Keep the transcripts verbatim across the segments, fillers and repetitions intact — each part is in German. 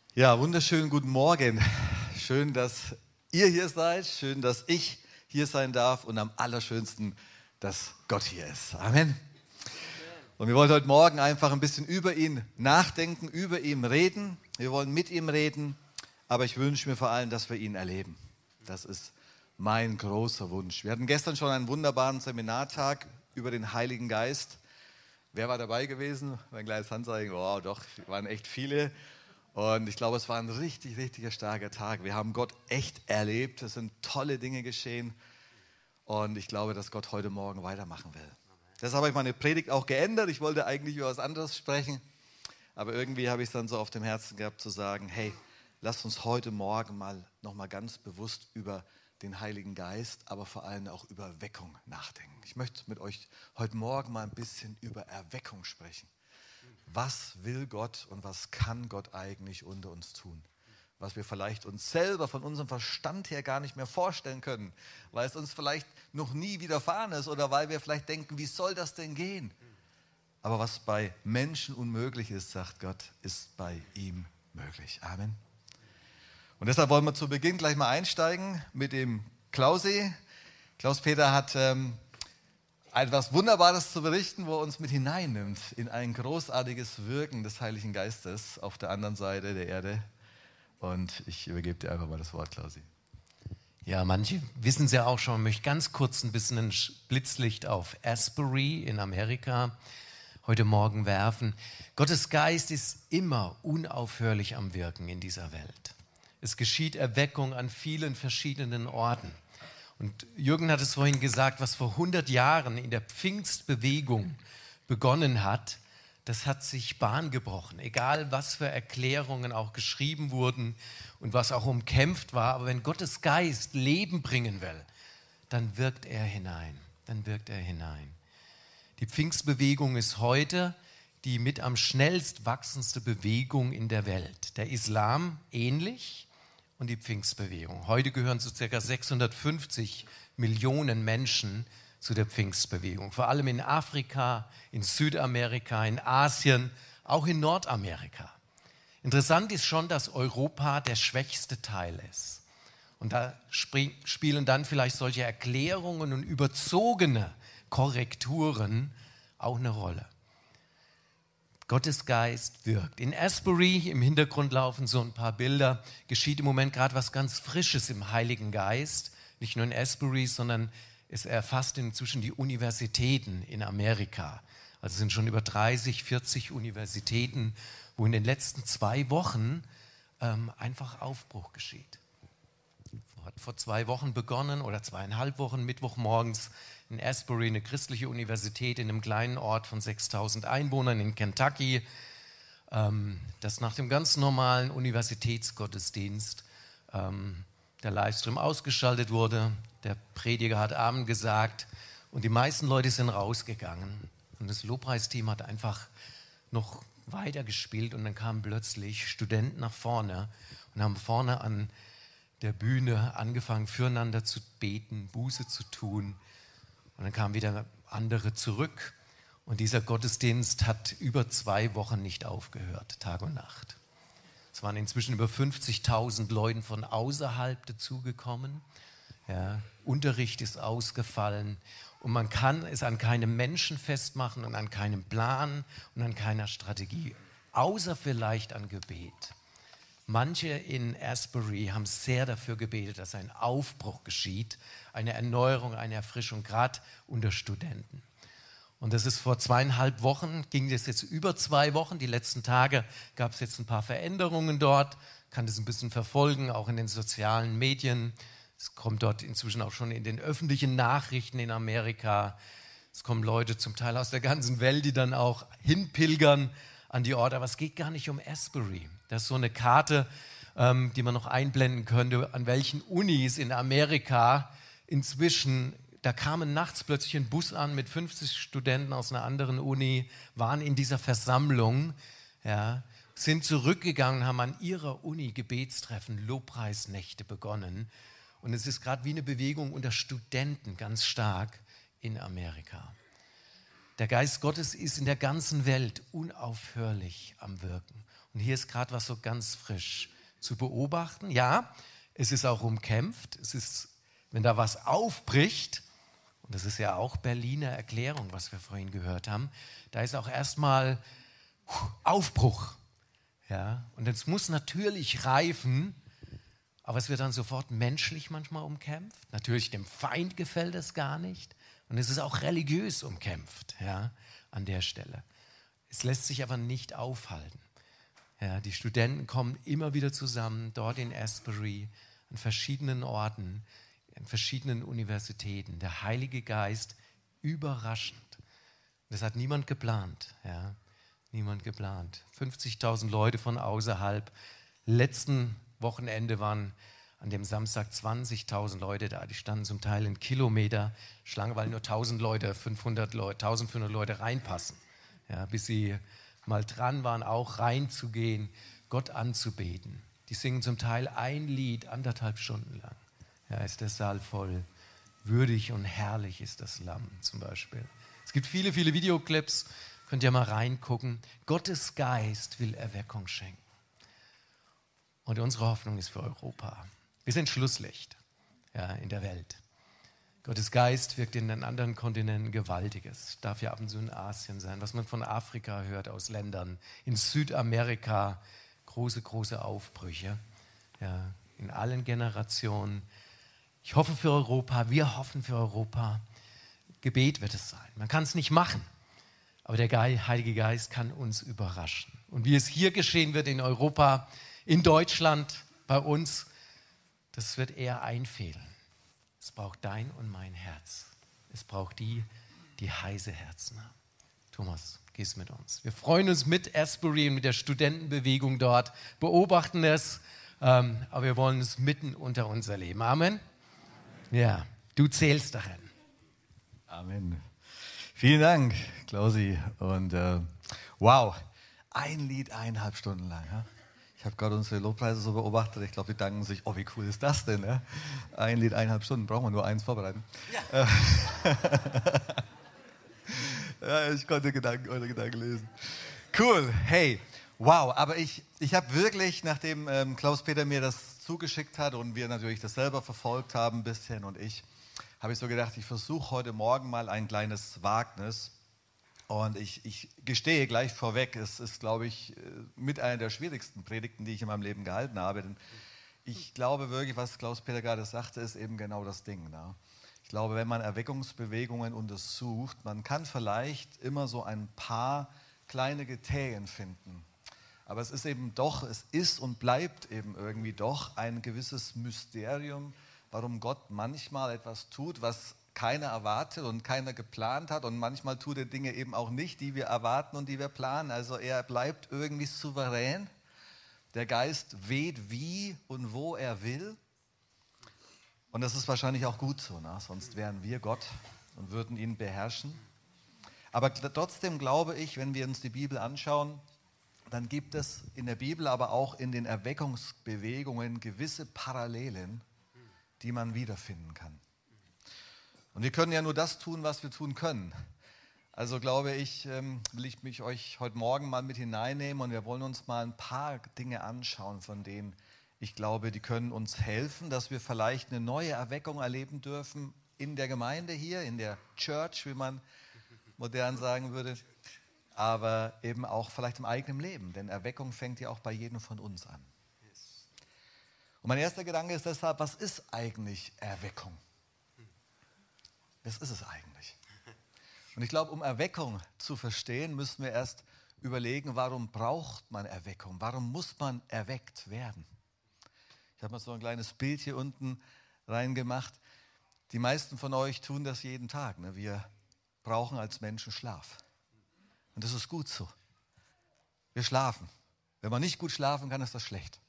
Ja, wunderschönen guten Morgen. Schön, dass ihr hier seid. Schön, dass ich hier sein darf. Und am allerschönsten, dass Gott hier ist. Amen. Und wir wollen heute Morgen einfach ein bisschen über ihn nachdenken, über ihn reden. Wir wollen mit ihm reden. Aber ich wünsche mir vor allem, dass wir ihn erleben. Das ist mein großer Wunsch. Wir hatten gestern schon einen wunderbaren Seminartag über den Heiligen Geist. Wer war dabei gewesen? Mein kleines Handzeichen. Wow, doch, waren echt viele. Und ich glaube, es war ein richtig, richtiger starker Tag. Wir haben Gott echt erlebt. Es sind tolle Dinge geschehen. Und ich glaube, dass Gott heute Morgen weitermachen will. Deshalb habe ich meine Predigt auch geändert. Ich wollte eigentlich über was anderes sprechen. Aber irgendwie habe ich es dann so auf dem Herzen gehabt zu sagen, hey, lasst uns heute Morgen mal nochmal ganz bewusst über den Heiligen Geist, aber vor allem auch über Erweckung nachdenken. Ich möchte mit euch heute Morgen mal ein bisschen über Erweckung sprechen. Was will Gott und was kann Gott eigentlich unter uns tun? Was wir vielleicht uns selber von unserem Verstand her gar nicht mehr vorstellen können, weil es uns vielleicht noch nie widerfahren ist oder weil wir vielleicht denken, wie soll das denn gehen? Aber was bei Menschen unmöglich ist, sagt Gott, ist bei ihm möglich. Amen. Und deshalb wollen wir zu Beginn gleich mal einsteigen mit dem Klausi. Klaus-Peter hat ähm, etwas Wunderbares zu berichten, wo er uns mit hineinnimmt in ein großartiges Wirken des Heiligen Geistes auf der anderen Seite der Erde. Und ich übergebe dir einfach mal das Wort, Klausi. Ja, manche wissen es ja auch schon. Ich möchte ganz kurz ein bisschen ein Blitzlicht auf Asbury in Amerika heute Morgen werfen. Gottes Geist ist immer unaufhörlich am Wirken in dieser Welt. Es geschieht Erweckung an vielen verschiedenen Orten. Und Jürgen hat es vorhin gesagt, was vor hundert Jahren in der Pfingstbewegung begonnen hat, das hat sich Bahn gebrochen. Egal, was für Erklärungen auch geschrieben wurden und was auch umkämpft war. Aber wenn Gottes Geist Leben bringen will, dann wirkt er hinein. Dann wirkt er hinein. Die Pfingstbewegung ist heute die mit am schnellst wachsendste Bewegung in der Welt. Der Islam ähnlich. Und die Pfingstbewegung. Heute gehören so ca. sechshundertfünfzig Millionen Menschen zu der Pfingstbewegung. Vor allem in Afrika, in Südamerika, in Asien, auch in Nordamerika. Interessant ist schon, dass Europa der schwächste Teil ist. Und da spielen dann vielleicht solche Erklärungen und überzogene Korrekturen auch eine Rolle. Gottes Geist wirkt. In Asbury, im Hintergrund laufen so ein paar Bilder, geschieht im Moment gerade was ganz Frisches im Heiligen Geist. Nicht nur in Asbury, sondern es erfasst inzwischen die Universitäten in Amerika. Also es sind schon über dreißig, vierzig Universitäten, wo in den letzten zwei Wochen ähm, einfach Aufbruch geschieht. Hat vor zwei Wochen begonnen oder zweieinhalb Wochen, Mittwochmorgens in Asbury, eine christliche Universität in einem kleinen Ort von sechstausend Einwohnern in Kentucky, ähm, das nach dem ganz normalen Universitätsgottesdienst ähm, der Livestream ausgeschaltet wurde. Der Prediger hat Amen gesagt und die meisten Leute sind rausgegangen. Und das Lobpreisteam hat einfach noch weiter gespielt und dann kamen plötzlich Studenten nach vorne und haben vorne an der Bühne angefangen, füreinander zu beten, Buße zu tun. Und dann kamen wieder andere zurück. Und dieser Gottesdienst hat über zwei Wochen nicht aufgehört, Tag und Nacht. Es waren inzwischen über fünfzigtausend Leute von außerhalb dazugekommen. Ja, Unterricht ist ausgefallen. Und man kann es an keinem Menschen festmachen und an keinem Plan und an keiner Strategie, außer vielleicht an Gebet. Manche in Asbury haben sehr dafür gebetet, dass ein Aufbruch geschieht, eine Erneuerung, eine Erfrischung, gerade unter Studenten. Und das ist vor zweieinhalb Wochen, ging das jetzt über zwei Wochen. Die letzten Tage gab es jetzt ein paar Veränderungen dort, kann das ein bisschen verfolgen, auch in den sozialen Medien. Es kommt dort inzwischen auch schon in den öffentlichen Nachrichten in Amerika. Es kommen Leute zum Teil aus der ganzen Welt, die dann auch hinpilgern an die Orte. Aber es geht gar nicht um Asbury. Das ist so eine Karte, ähm, die man noch einblenden könnte, an welchen Unis in Amerika inzwischen, da kamen nachts plötzlich ein Bus an mit fünfzig Studenten aus einer anderen Uni, waren in dieser Versammlung, ja, sind zurückgegangen, haben an ihrer Uni Gebetstreffen, Lobpreisnächte begonnen. Und es ist gerade wie eine Bewegung unter Studenten ganz stark in Amerika. Der Geist Gottes ist in der ganzen Welt unaufhörlich am Wirken. Und hier ist gerade was so ganz frisch zu beobachten. Ja, es ist auch umkämpft. Es ist, wenn da was aufbricht, und das ist ja auch Berliner Erklärung, was wir vorhin gehört haben, da ist auch erstmal Aufbruch. Ja, und es muss natürlich reifen, aber es wird dann sofort menschlich manchmal umkämpft. Natürlich dem Feind gefällt es gar nicht. Und es ist auch religiös umkämpft, ja, an der Stelle. Es lässt sich aber nicht aufhalten. Ja, die Studenten kommen immer wieder zusammen, dort in Asbury, an verschiedenen Orten, an verschiedenen Universitäten. Der Heilige Geist, überraschend. Das hat niemand geplant. Ja, niemand geplant. fünfzigtausend Leute von außerhalb. Letzten Wochenende waren an dem Samstag zwanzigtausend Leute da. Die standen zum Teil in Kilometer Schlange, weil nur tausend Leute, fünfhundert Leute, eintausendfünfhundert Leute reinpassen. Ja, bis sie mal dran waren, auch reinzugehen, Gott anzubeten. Die singen zum Teil ein Lied, anderthalb Stunden lang. Ja, ist der Saal voll. Würdig und herrlich ist das Lamm zum Beispiel. Es gibt viele, viele Videoclips, könnt ihr mal reingucken. Gottes Geist will Erweckung schenken. Und unsere Hoffnung ist für Europa. Wir sind Schlusslicht, ja, in der Welt. Gottes Geist wirkt in den anderen Kontinenten Gewaltiges. Darf ja ab und zu in Asien sein, was man von Afrika hört, aus Ländern. In Südamerika große, große Aufbrüche. Ja, in allen Generationen. Ich hoffe für Europa, wir hoffen für Europa. Gebet wird es sein. Man kann es nicht machen, aber der Heilige Geist kann uns überraschen. Und wie es hier geschehen wird in Europa, in Deutschland, bei uns, das wird eher einfehlen. Es braucht dein und mein Herz. Es braucht die, die heiße Herzen haben. Thomas, gehst mit uns. Wir freuen uns mit Asbury und mit der Studentenbewegung dort, beobachten es, ähm, aber wir wollen es mitten unter uns erleben. Amen? Ja, du zählst darin. Amen. Vielen Dank, Klausi. Und äh, wow, ein Lied eineinhalb Stunden lang. Ja? Ich habe gerade unsere Lobpreise so beobachtet. Ich glaube, die danken sich, oh, wie cool ist das denn? Ja? Ein Lied, eineinhalb Stunden, brauchen wir nur eins vorbereiten. Ja, ja ich konnte Gedanken, eure Gedanken lesen. Cool, hey, wow. Aber ich, ich habe wirklich, nachdem ähm, Klaus-Peter mir das zugeschickt hat und wir natürlich das selber verfolgt haben, ein bisschen und ich, habe ich so gedacht, ich versuche heute Morgen mal ein kleines Wagnis. Und ich, ich gestehe gleich vorweg, es ist, glaube ich, mit einer der schwierigsten Predigten, die ich in meinem Leben gehalten habe. Denn ich glaube wirklich, was Klaus-Peter gerade sagte, ist eben genau das Ding. Ne? Ich glaube, wenn man Erweckungsbewegungen untersucht, man kann vielleicht immer so ein paar kleine Kriterien finden. Aber es ist eben doch, es ist und bleibt eben irgendwie doch ein gewisses Mysterium, warum Gott manchmal etwas tut, was keiner erwartet und keiner geplant hat und manchmal tut er Dinge eben auch nicht, die wir erwarten und die wir planen. Also er bleibt irgendwie souverän. Der Geist weht wie und wo er will. Und das ist wahrscheinlich auch gut so, ne? Sonst wären wir Gott und würden ihn beherrschen. Aber trotzdem glaube ich, wenn wir uns die Bibel anschauen, dann gibt es in der Bibel, aber auch in den Erweckungsbewegungen gewisse Parallelen, die man wiederfinden kann. Und wir können ja nur das tun, was wir tun können. Also glaube ich, will ich mich euch heute Morgen mal mit hineinnehmen und wir wollen uns mal ein paar Dinge anschauen, von denen ich glaube, die können uns helfen, dass wir vielleicht eine neue Erweckung erleben dürfen in der Gemeinde hier, in der Church, wie man modern sagen würde, aber eben auch vielleicht im eigenen Leben, denn Erweckung fängt ja auch bei jedem von uns an. Und mein erster Gedanke ist deshalb, was ist eigentlich Erweckung? Was ist es eigentlich? Und ich glaube, um Erweckung zu verstehen, müssen wir erst überlegen, warum braucht man Erweckung? Warum muss man erweckt werden? Ich habe mal so ein kleines Bild hier unten reingemacht. Die meisten von euch tun das jeden Tag. Ne? Wir brauchen als Menschen Schlaf. Und das ist gut so. Wir schlafen. Wenn man nicht gut schlafen kann, ist das schlecht.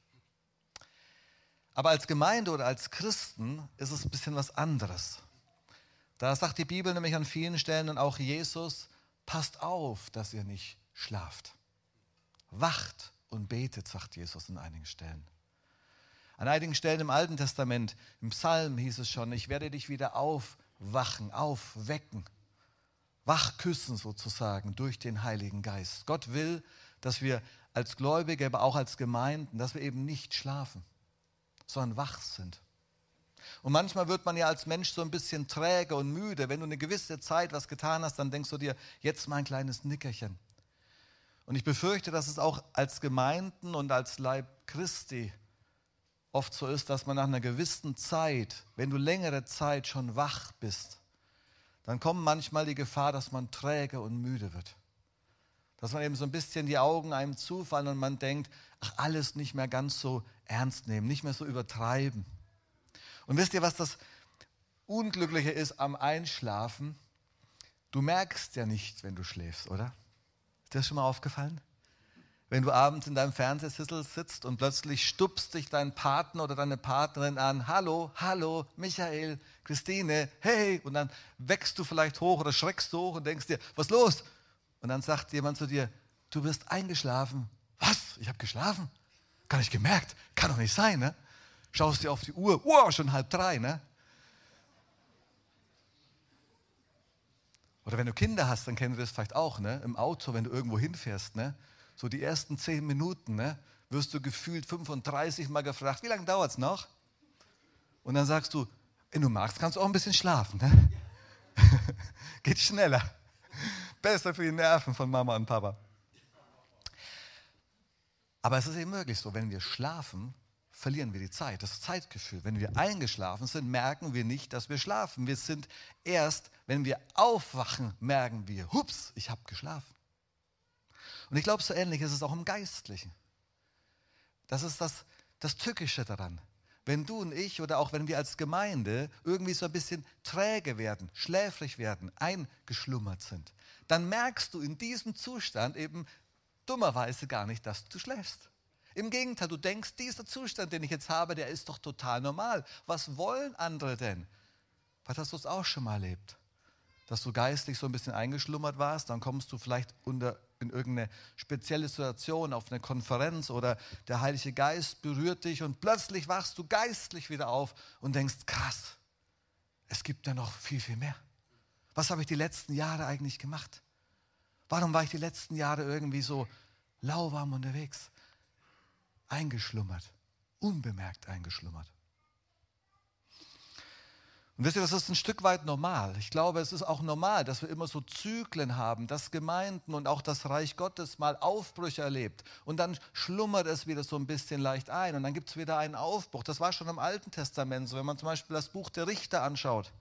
Aber als Gemeinde oder als Christen ist es ein bisschen was anderes. Da sagt die Bibel nämlich an vielen Stellen und auch Jesus, passt auf, dass ihr nicht schlaft. Wacht und betet, sagt Jesus an einigen Stellen. An einigen Stellen im Alten Testament, im Psalm hieß es schon, ich werde dich wieder aufwachen, aufwecken, wachküssen sozusagen durch den Heiligen Geist. Gott will, dass wir als Gläubige, aber auch als Gemeinden, dass wir eben nicht schlafen, sondern wach sind. Und manchmal wird man ja als Mensch so ein bisschen träge und müde. Wenn du eine gewisse Zeit was getan hast, dann denkst du dir, jetzt mal ein kleines Nickerchen. Und ich befürchte, dass es auch als Gemeinden und als Leib Christi oft so ist, dass man nach einer gewissen Zeit, wenn du längere Zeit schon wach bist, dann kommt manchmal die Gefahr, dass man träge und müde wird. Dass man eben so ein bisschen die Augen einem zufallen und man denkt, ach, alles nicht mehr ganz so ernst nehmen, nicht mehr so übertreiben. Und wisst ihr, was das Unglückliche ist am Einschlafen? Du merkst ja nicht, wenn du schläfst, oder? Ist dir das schon mal aufgefallen? Wenn du abends in deinem Fernsehsessel sitzt und plötzlich stupst dich dein Partner oder deine Partnerin an, hallo, hallo, Michael, Christine, hey, und dann wächst du vielleicht hoch oder schreckst du hoch und denkst dir, was ist los? Und dann sagt jemand zu dir, du bist eingeschlafen. Was? Ich habe geschlafen? Gar nicht gemerkt. Kann doch nicht sein, ne? Schaust dir auf die Uhr, wow, schon halb drei, ne? Oder wenn du Kinder hast, dann kennst du das vielleicht auch, ne? Im Auto, wenn du irgendwo hinfährst, ne? So die ersten zehn Minuten, ne? Wirst du gefühlt fünfunddreißig Mal gefragt, wie lange dauert es noch? Und dann sagst du, wenn du magst, kannst du auch ein bisschen schlafen, ne? Geht schneller. Besser für die Nerven von Mama und Papa. Aber es ist eben wirklich so, wenn wir schlafen, verlieren wir die Zeit, das Zeitgefühl. Wenn wir eingeschlafen sind, merken wir nicht, dass wir schlafen. Wir sind erst, wenn wir aufwachen, merken wir, hups, ich habe geschlafen. Und ich glaube, so ähnlich ist es auch im Geistlichen. Das ist das, das Tückische daran. Wenn du und ich oder auch wenn wir als Gemeinde irgendwie so ein bisschen träge werden, schläfrig werden, eingeschlummert sind, dann merkst du in diesem Zustand eben dummerweise gar nicht, dass du schläfst. Im Gegenteil, du denkst, dieser Zustand, den ich jetzt habe, der ist doch total normal. Was wollen andere denn? Vielleicht hast du es auch schon mal erlebt, dass du geistlich so ein bisschen eingeschlummert warst, dann kommst du vielleicht unter, in irgendeine spezielle Situation, auf eine Konferenz oder der Heilige Geist berührt dich und plötzlich wachst du geistlich wieder auf und denkst, krass, es gibt ja noch viel, viel mehr. Was habe ich die letzten Jahre eigentlich gemacht? Warum war ich die letzten Jahre irgendwie so lauwarm unterwegs? Eingeschlummert, unbemerkt eingeschlummert. Und wisst ihr, das ist ein Stück weit normal. Ich glaube, es ist auch normal, dass wir immer so Zyklen haben, dass Gemeinden und auch das Reich Gottes mal Aufbrüche erlebt. Und dann schlummert es wieder so ein bisschen leicht ein und dann gibt es wieder einen Aufbruch. Das war schon im Alten Testament so. Wenn man zum Beispiel das Buch der Richter anschaut,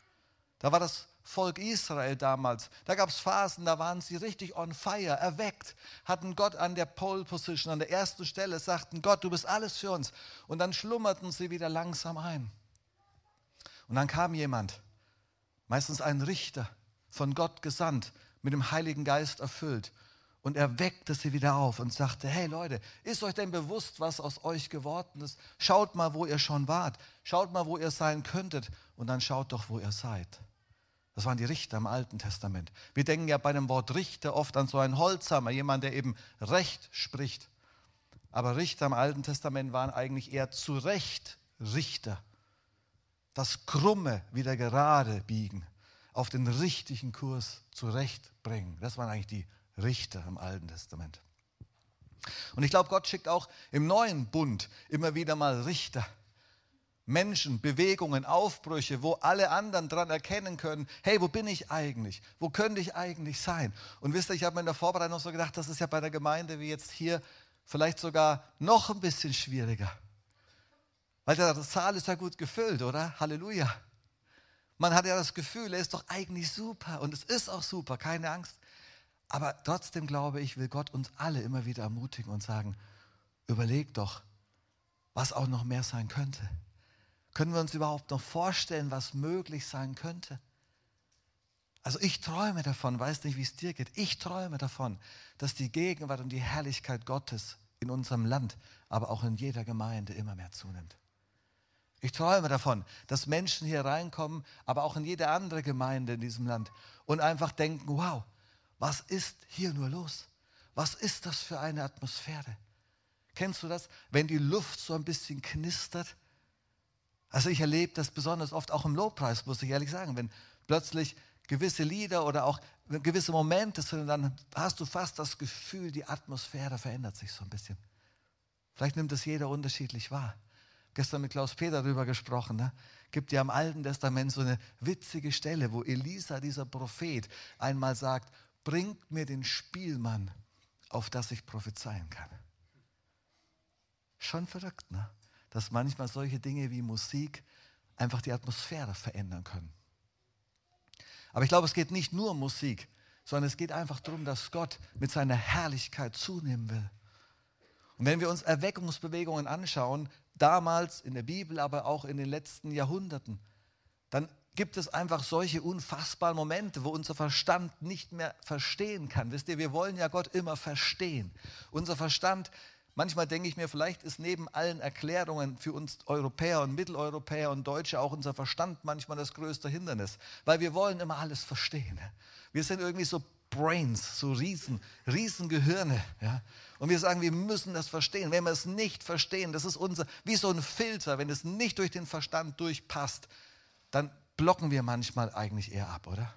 da war das Volk Israel damals, da gab es Phasen, da waren sie richtig on fire, erweckt, hatten Gott an der Pole Position, an der ersten Stelle, sagten, Gott, du bist alles für uns. Und dann schlummerten sie wieder langsam ein. Und dann kam jemand, meistens ein Richter, von Gott gesandt, mit dem Heiligen Geist erfüllt. Und er weckte sie wieder auf und sagte, hey Leute, ist euch denn bewusst, was aus euch geworden ist? Schaut mal, wo ihr schon wart. Schaut mal, wo ihr sein könntet. Und dann schaut doch, wo ihr seid. Das waren die Richter im Alten Testament. Wir denken ja bei dem Wort Richter oft an so einen Holzhammer, jemand, der eben Recht spricht. Aber Richter im Alten Testament waren eigentlich eher zu Recht Richter. Das Krumme wieder gerade biegen, auf den richtigen Kurs zurechtbringen. Das waren eigentlich die Richter im Alten Testament. Und ich glaube, Gott schickt auch im neuen Bund immer wieder mal Richter. Menschen, Bewegungen, Aufbrüche, wo alle anderen dran erkennen können, hey, wo bin ich eigentlich? Wo könnte ich eigentlich sein? Und wisst ihr, ich habe mir in der Vorbereitung so gedacht, das ist ja bei der Gemeinde wie jetzt hier vielleicht sogar noch ein bisschen schwieriger. Weil der Saal ist ja gut gefüllt, oder? Halleluja. Man hat ja das Gefühl, er ist doch eigentlich super und es ist auch super, keine Angst. Aber trotzdem glaube ich, will Gott uns alle immer wieder ermutigen und sagen, überleg doch, was auch noch mehr sein könnte. Können wir uns überhaupt noch vorstellen, was möglich sein könnte? Also ich träume davon, weiß nicht, wie es dir geht, ich träume davon, dass die Gegenwart und die Herrlichkeit Gottes in unserem Land, aber auch in jeder Gemeinde immer mehr zunimmt. Ich träume davon, dass Menschen hier reinkommen, aber auch in jede andere Gemeinde in diesem Land und einfach denken, wow, was ist hier nur los? Was ist das für eine Atmosphäre? Kennst du das, wenn die Luft so ein bisschen knistert? Also ich erlebe das besonders oft auch im Lobpreis, muss ich ehrlich sagen, wenn plötzlich gewisse Lieder oder auch gewisse Momente sind, dann hast du fast das Gefühl, die Atmosphäre verändert sich so ein bisschen. Vielleicht nimmt es jeder unterschiedlich wahr. Gestern mit Klaus Peter darüber gesprochen. Ne? Gibt ja im Alten Testament so eine witzige Stelle, wo Elisa, dieser Prophet, einmal sagt, bringt mir den Spielmann, auf das ich prophezeien kann. Schon verrückt, ne? Dass manchmal solche Dinge wie Musik einfach die Atmosphäre verändern können. Aber ich glaube, es geht nicht nur um Musik, sondern es geht einfach darum, dass Gott mit seiner Herrlichkeit zunehmen will. Und wenn wir uns Erweckungsbewegungen anschauen, damals in der Bibel, aber auch in den letzten Jahrhunderten, dann gibt es einfach solche unfassbaren Momente, wo unser Verstand nicht mehr verstehen kann. Wisst ihr, wir wollen ja Gott immer verstehen. Unser Verstand, manchmal denke ich mir, vielleicht ist neben allen Erklärungen für uns Europäer und Mitteleuropäer und Deutsche auch unser Verstand manchmal das größte Hindernis, weil wir wollen immer alles verstehen. Wir sind irgendwie so Brains, so riesen, riesen Gehirne. Ja? Und wir sagen, wir müssen das verstehen. Wenn wir es nicht verstehen, das ist unser, wie so ein Filter, wenn es nicht durch den Verstand durchpasst, dann blocken wir manchmal eigentlich eher ab, oder?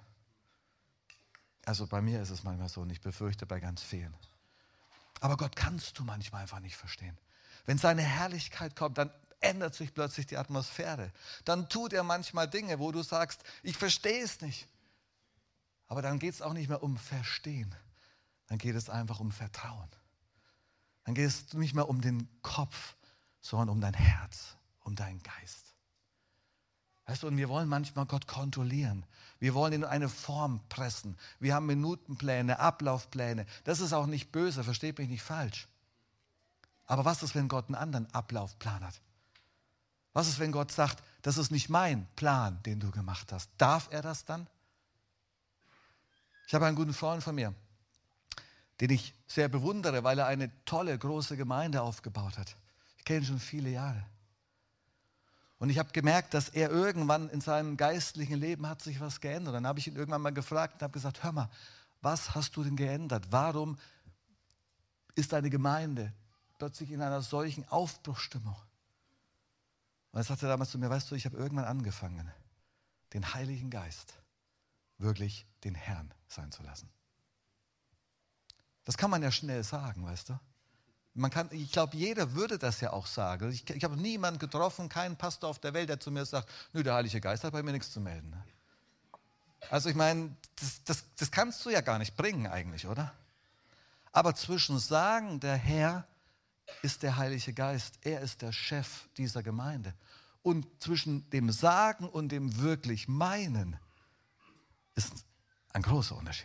Also bei mir ist es manchmal so und ich befürchte bei ganz vielen. Aber Gott kannst du manchmal einfach nicht verstehen. Wenn seine Herrlichkeit kommt, dann ändert sich plötzlich die Atmosphäre. Dann tut er manchmal Dinge, wo du sagst, ich verstehe es nicht. Aber dann geht es auch nicht mehr um Verstehen. Dann geht es einfach um Vertrauen. Dann geht es nicht mehr um den Kopf, sondern um dein Herz, um deinen Geist. Weißt du, und wir wollen manchmal Gott kontrollieren. Wir wollen ihn in eine Form pressen. Wir haben Minutenpläne, Ablaufpläne. Das ist auch nicht böse, versteht mich nicht falsch. Aber was ist, wenn Gott einen anderen Ablaufplan hat? Was ist, wenn Gott sagt, das ist nicht mein Plan, den du gemacht hast? Darf er das dann? Ich habe einen guten Freund von mir, den ich sehr bewundere, weil er eine tolle, große Gemeinde aufgebaut hat. Ich kenne ihn schon viele Jahre. Und ich habe gemerkt, dass er irgendwann in seinem geistlichen Leben hat sich was geändert. Dann habe ich ihn irgendwann mal gefragt und habe gesagt, hör mal, was hast du denn geändert? Warum ist deine Gemeinde plötzlich in einer solchen Aufbruchsstimmung? Und er sagte damals zu mir, weißt du, ich habe irgendwann angefangen, den Heiligen Geist wirklich den Herrn sein zu lassen. Das kann man ja schnell sagen, weißt du. Man kann, ich glaube, jeder würde das ja auch sagen. Ich, ich habe niemanden getroffen, keinen Pastor auf der Welt, der zu mir sagt, nö, der Heilige Geist hat bei mir nichts zu melden. Also ich meine, das, das, das kannst du ja gar nicht bringen eigentlich, oder? Aber zwischen sagen, der Herr ist der Heilige Geist, er ist der Chef dieser Gemeinde. Und zwischen dem Sagen und dem wirklich Meinen ist ein großer Unterschied.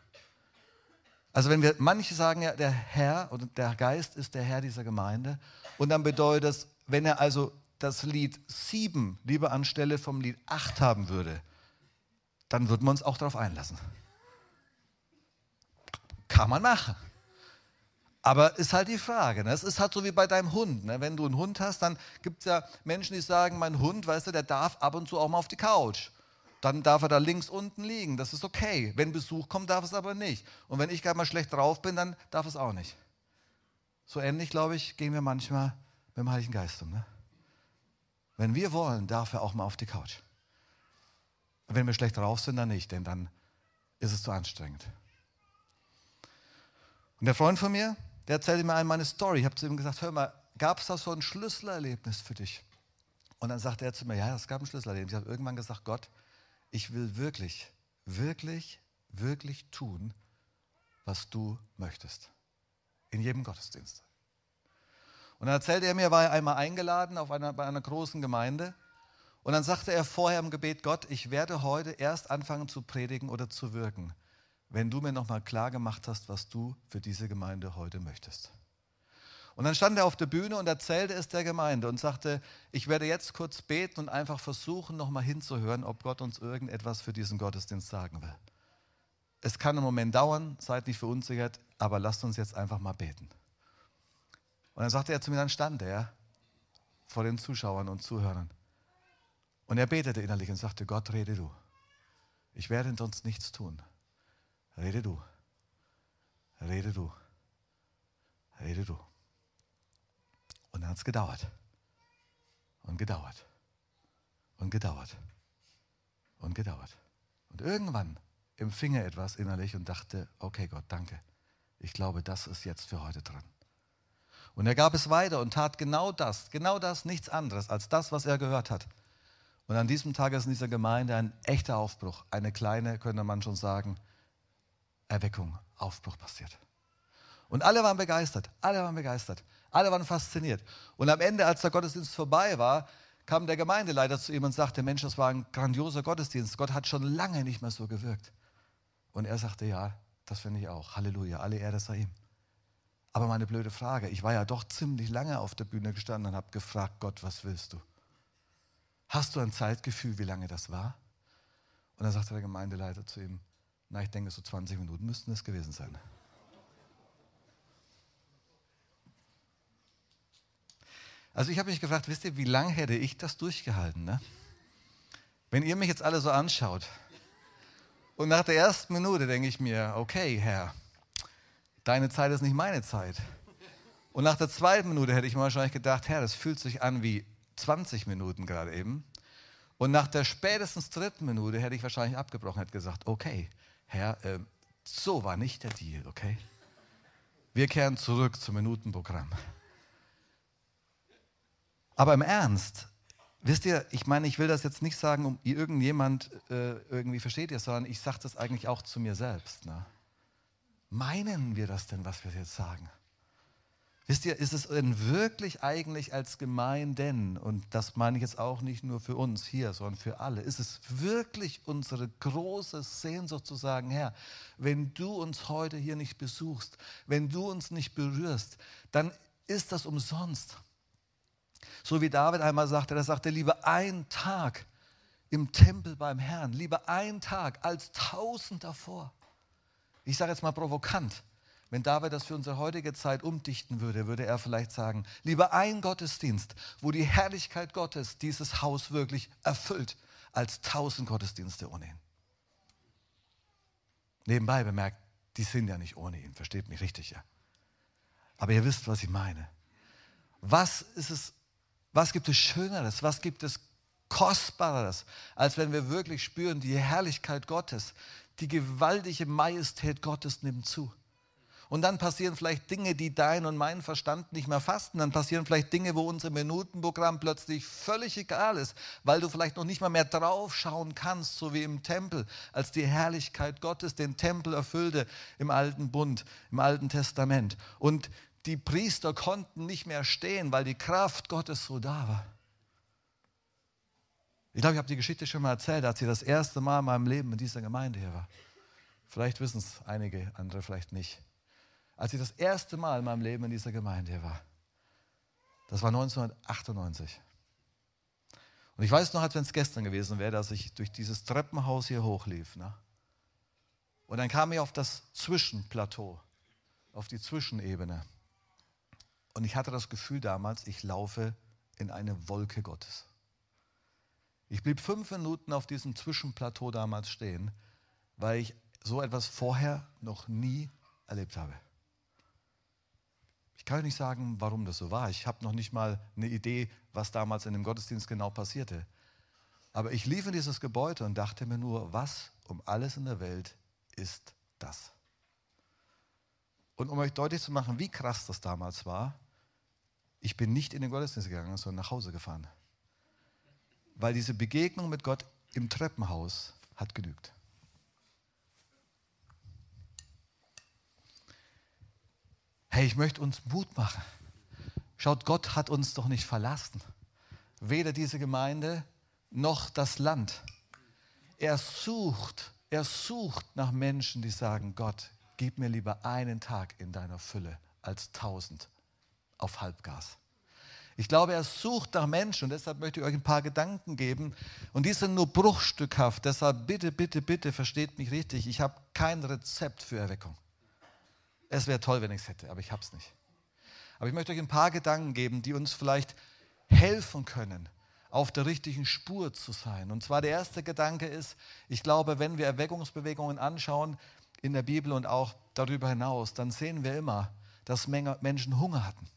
Also wenn wir, manche sagen ja, der Herr oder der Geist ist der Herr dieser Gemeinde und dann bedeutet das, wenn er also das Lied sieben lieber anstelle vom Lied acht haben würde, dann würden wir uns auch darauf einlassen. Kann man machen. Aber ist halt die Frage, ne? Es ist halt so wie bei deinem Hund. Ne? Wenn du einen Hund hast, dann gibt es ja Menschen, die sagen, mein Hund, weißt du, der darf ab und zu auch mal auf die Couch. Dann darf er da links unten liegen, das ist okay. Wenn Besuch kommt, darf es aber nicht. Und wenn ich gerade mal schlecht drauf bin, dann darf es auch nicht. So ähnlich, glaube ich, gehen wir manchmal mit dem Heiligen Geist um. Ne? Wenn wir wollen, darf er auch mal auf die Couch. Und wenn wir schlecht drauf sind, dann nicht, denn dann ist es zu anstrengend. Und der Freund von mir, der erzählte mir einmal eine Story. Ich habe zu ihm gesagt, hör mal, gab es da so ein Schlüsselerlebnis für dich? Und dann sagte er zu mir, ja, es gab ein Schlüsselerlebnis. Ich habe irgendwann gesagt, Gott, ich will wirklich, wirklich, wirklich tun, was du möchtest. In jedem Gottesdienst. Und dann erzählte er mir, war er einmal eingeladen auf einer, bei einer großen Gemeinde. Und dann sagte er vorher im Gebet, Gott, ich werde heute erst anfangen zu predigen oder zu wirken, wenn du mir nochmal klar gemacht hast, was du für diese Gemeinde heute möchtest. Und dann stand er auf der Bühne und erzählte es der Gemeinde und sagte, ich werde jetzt kurz beten und einfach versuchen, nochmal hinzuhören, ob Gott uns irgendetwas für diesen Gottesdienst sagen will. Es kann einen Moment dauern, seid nicht verunsichert, aber lasst uns jetzt einfach mal beten. Und dann sagte er zu mir, dann stand er vor den Zuschauern und Zuhörern. Und er betete innerlich und sagte, Gott, rede du. Ich werde sonst nichts tun. Rede du. Rede du. Rede du. Und dann hat es gedauert. Und gedauert. Und gedauert. Und gedauert. Und irgendwann empfing er etwas innerlich und dachte, okay Gott, danke. Ich glaube, das ist jetzt für heute dran. Und er gab es weiter und tat genau das, genau das, nichts anderes als das, was er gehört hat. Und an diesem Tag ist in dieser Gemeinde ein echter Aufbruch, eine kleine, könnte man schon sagen, Erweckung, Aufbruch passiert. Und alle waren begeistert, alle waren begeistert, alle waren fasziniert. Und am Ende, als der Gottesdienst vorbei war, kam der Gemeindeleiter zu ihm und sagte, Mensch, das war ein grandioser Gottesdienst, Gott hat schon lange nicht mehr so gewirkt. Und er sagte, ja, das finde ich auch, Halleluja, alle Ehre sei ihm. Aber meine blöde Frage, ich war ja doch ziemlich lange auf der Bühne gestanden und habe gefragt, Gott, was willst du? Hast du ein Zeitgefühl, wie lange das war? Und dann sagte der Gemeindeleiter zu ihm, na, ich denke, so zwanzig Minuten müssten es gewesen sein. Also ich habe mich gefragt, wisst ihr, wie lange hätte ich das durchgehalten? Ne? Wenn ihr mich jetzt alle so anschaut und nach der ersten Minute denke ich mir, okay, Herr, deine Zeit ist nicht meine Zeit. Und nach der zweiten Minute hätte ich mir wahrscheinlich gedacht, Herr, das fühlt sich an wie zwanzig Minuten gerade eben. Und nach der spätestens dritten Minute hätte ich wahrscheinlich abgebrochen, hätte gesagt, okay, Herr, äh, so war nicht der Deal, okay? Wir kehren zurück zum Minutenprogramm. Aber im Ernst, wisst ihr, ich meine, ich will das jetzt nicht sagen, um irgendjemand äh, irgendwie versteht ihr, sondern ich sage das eigentlich auch zu mir selbst. Ne? Meinen wir das denn, was wir jetzt sagen? Wisst ihr, ist es denn wirklich eigentlich als Gemeinden, und das meine ich jetzt auch nicht nur für uns hier, sondern für alle, ist es wirklich unsere große Sehnsucht zu sagen, Herr, wenn du uns heute hier nicht besuchst, wenn du uns nicht berührst, dann ist das umsonst. So wie David einmal sagte, er sagte, lieber ein Tag im Tempel beim Herrn, lieber ein Tag als tausend davor. Ich sage jetzt mal provokant, wenn David das für unsere heutige Zeit umdichten würde, würde er vielleicht sagen, lieber ein Gottesdienst, wo die Herrlichkeit Gottes dieses Haus wirklich erfüllt, als tausend Gottesdienste ohne ihn. Nebenbei bemerkt, die sind ja nicht ohne ihn, versteht mich richtig, ja. Aber ihr wisst, was ich meine. Was ist es, was gibt es Schöneres, was gibt es Kostbareres, als wenn wir wirklich spüren, die Herrlichkeit Gottes, die gewaltige Majestät Gottes nimmt zu. Und dann passieren vielleicht Dinge, die dein und mein Verstand nicht mehr fassen. Dann passieren vielleicht Dinge, wo unser Minutenprogramm plötzlich völlig egal ist, weil du vielleicht noch nicht mal mehr drauf schauen kannst, so wie im Tempel, als die Herrlichkeit Gottes den Tempel erfüllte im Alten Bund, im Alten Testament. Und die Priester konnten nicht mehr stehen, weil die Kraft Gottes so da war. Ich glaube, ich habe die Geschichte schon mal erzählt, als ich das erste Mal in meinem Leben in dieser Gemeinde hier war. Vielleicht wissen es einige, andere vielleicht nicht. Als ich das erste Mal in meinem Leben in dieser Gemeinde hier war, das war neunzehnhundertachtundneunzig. Und ich weiß noch, als wenn es gestern gewesen wäre, dass ich durch dieses Treppenhaus hier hochlief. Ne? Und dann kam ich auf das Zwischenplateau, auf die Zwischenebene. Und ich hatte das Gefühl damals, ich laufe in eine Wolke Gottes. Ich blieb fünf Minuten auf diesem Zwischenplateau damals stehen, weil ich so etwas vorher noch nie erlebt habe. Ich kann euch nicht sagen, warum das so war. Ich habe noch nicht mal eine Idee, was damals in dem Gottesdienst genau passierte. Aber ich lief in dieses Gebäude und dachte mir nur, was um alles in der Welt ist das? Und um euch deutlich zu machen, wie krass das damals war, ich bin nicht in den Gottesdienst gegangen, sondern nach Hause gefahren. Weil diese Begegnung mit Gott im Treppenhaus hat genügt. Hey, ich möchte uns Mut machen. Schaut, Gott hat uns doch nicht verlassen. Weder diese Gemeinde noch das Land. Er sucht, er sucht nach Menschen, die sagen, Gott, gib mir lieber einen Tag in deiner Fülle als tausend auf Halbgas. Ich glaube, er sucht nach Menschen und deshalb möchte ich euch ein paar Gedanken geben. Und die sind nur bruchstückhaft. Deshalb bitte, bitte, bitte, versteht mich richtig. Ich habe kein Rezept für Erweckung. Es wäre toll, wenn ich es hätte, aber ich habe es nicht. Aber ich möchte euch ein paar Gedanken geben, die uns vielleicht helfen können, auf der richtigen Spur zu sein. Und zwar der erste Gedanke ist, ich glaube, wenn wir Erweckungsbewegungen anschauen in der Bibel und auch darüber hinaus, dann sehen wir immer, dass Menschen Hunger hatten.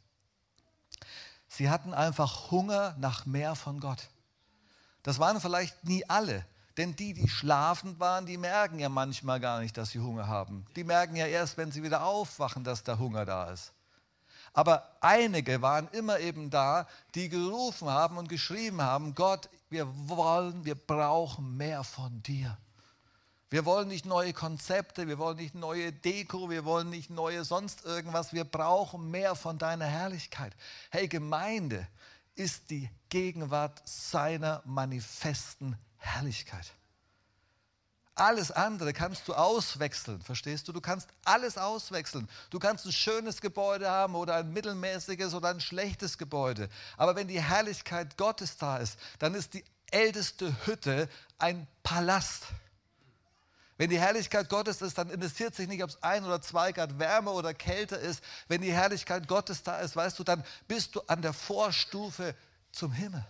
Sie hatten einfach Hunger nach mehr von Gott. Das waren vielleicht nie alle. Denn die, die schlafend waren, die merken ja manchmal gar nicht, dass sie Hunger haben. Die merken ja erst, wenn sie wieder aufwachen, dass der Hunger da ist. Aber einige waren immer eben da, die gerufen haben und geschrieben haben, Gott, wir wollen, wir brauchen mehr von dir. Wir wollen nicht neue Konzepte, wir wollen nicht neue Deko, wir wollen nicht neue sonst irgendwas. Wir brauchen mehr von deiner Herrlichkeit. Hey, Gemeinde ist die Gegenwart seiner manifesten Herrlichkeit. Alles andere kannst du auswechseln, verstehst du? Du kannst alles auswechseln. Du kannst ein schönes Gebäude haben oder ein mittelmäßiges oder ein schlechtes Gebäude. Aber wenn die Herrlichkeit Gottes da ist, dann ist die älteste Hütte ein Palast. Wenn die Herrlichkeit Gottes ist, dann interessiert sich nicht, ob es ein oder zwei Grad Wärme oder Kälte ist. Wenn die Herrlichkeit Gottes da ist, weißt du, dann bist du an der Vorstufe zum Himmel.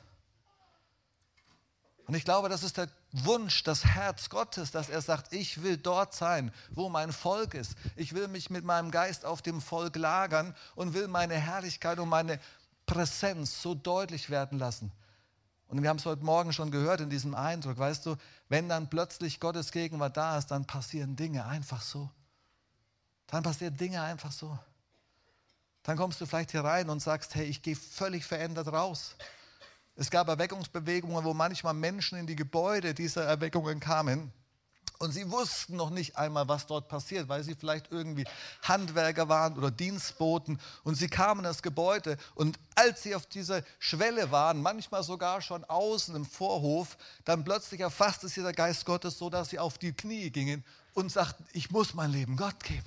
Und ich glaube, das ist der Wunsch, das Herz Gottes, dass er sagt, ich will dort sein, wo mein Volk ist. Ich will mich mit meinem Geist auf dem Volk lagern und will meine Herrlichkeit und meine Präsenz so deutlich werden lassen. Und wir haben es heute Morgen schon gehört in diesem Eindruck, weißt du, wenn dann plötzlich Gottes Gegenwart da ist, dann passieren Dinge einfach so. Dann passieren Dinge einfach so. Dann kommst du vielleicht hier rein und sagst, hey, ich gehe völlig verändert raus. Es gab Erweckungsbewegungen, wo manchmal Menschen in die Gebäude dieser Erweckungen kamen und sie wussten noch nicht einmal, was dort passiert, weil sie vielleicht irgendwie Handwerker waren oder Dienstboten und sie kamen in das Gebäude und als sie auf dieser Schwelle waren, manchmal sogar schon außen im Vorhof, dann plötzlich erfasste sie der Geist Gottes so, dass sie auf die Knie gingen und sagten, ich muss mein Leben Gott geben.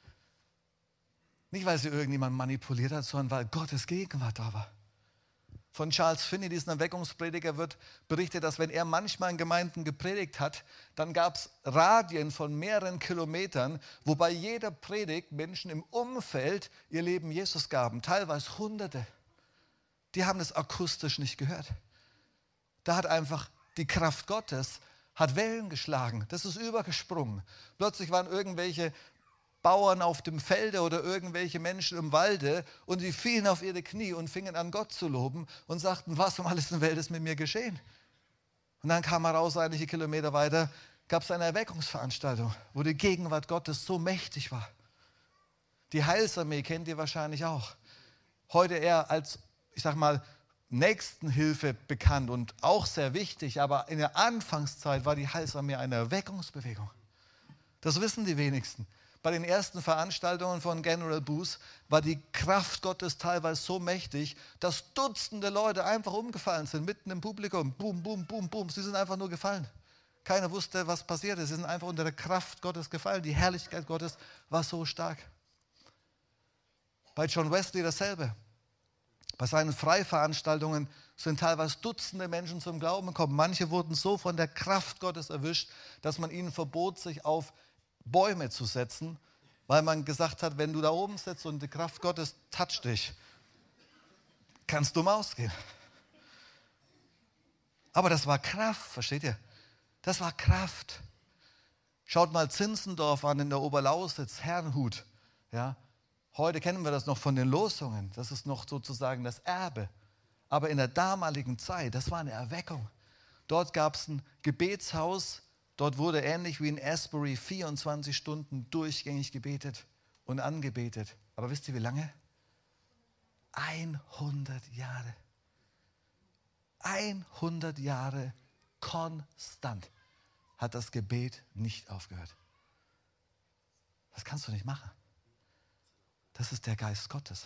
Nicht, weil sie irgendjemand manipuliert hat, sondern weil Gottes Gegenwart da war. Von Charles Finney, diesem Erweckungsprediger, wird berichtet, dass wenn er manchmal in Gemeinden gepredigt hat, dann gab es Radien von mehreren Kilometern, wo bei jeder Predigt Menschen im Umfeld ihr Leben Jesus gaben, teilweise Hunderte. Die haben es akustisch nicht gehört. Da hat einfach die Kraft Gottes, hat Wellen geschlagen, das ist übergesprungen. Plötzlich waren irgendwelche Bauern auf dem Felde oder irgendwelche Menschen im Walde und sie fielen auf ihre Knie und fingen an, Gott zu loben und sagten, was um alles in der Welt ist mit mir geschehen? Und dann kam heraus, einige Kilometer weiter, gab es eine Erweckungsveranstaltung, wo die Gegenwart Gottes so mächtig war. Die Heilsarmee kennt ihr wahrscheinlich auch. Heute eher als, ich sag mal, Nächstenhilfe bekannt und auch sehr wichtig, aber in der Anfangszeit war die Heilsarmee eine Erweckungsbewegung. Das wissen die wenigsten. Bei den ersten Veranstaltungen von General Booth war die Kraft Gottes teilweise so mächtig, dass Dutzende Leute einfach umgefallen sind, mitten im Publikum. Boom, boom, boom, boom. Sie sind einfach nur gefallen. Keiner wusste, was passiert ist. Sie sind einfach unter der Kraft Gottes gefallen. Die Herrlichkeit Gottes war so stark. Bei John Wesley dasselbe. Bei seinen Freiveranstaltungen sind teilweise Dutzende Menschen zum Glauben gekommen. Manche wurden so von der Kraft Gottes erwischt, dass man ihnen verbot, sich auf Bäume zu setzen, weil man gesagt hat, wenn du da oben sitzt und die Kraft Gottes toucht dich, kannst du mal ausgehen. Aber das war Kraft, versteht ihr? Das war Kraft. Schaut mal Zinzendorf an in der Oberlausitz, Herrnhut. Ja? Heute kennen wir das noch von den Losungen, das ist noch sozusagen das Erbe. Aber in der damaligen Zeit, das war eine Erweckung. Dort gab es ein Gebetshaus. Dort wurde ähnlich wie in Asbury vierundzwanzig Stunden durchgängig gebetet und angebetet. Aber wisst ihr, wie lange? hundert Jahre. hundert Jahre konstant hat das Gebet nicht aufgehört. Das kannst du nicht machen. Das ist der Geist Gottes.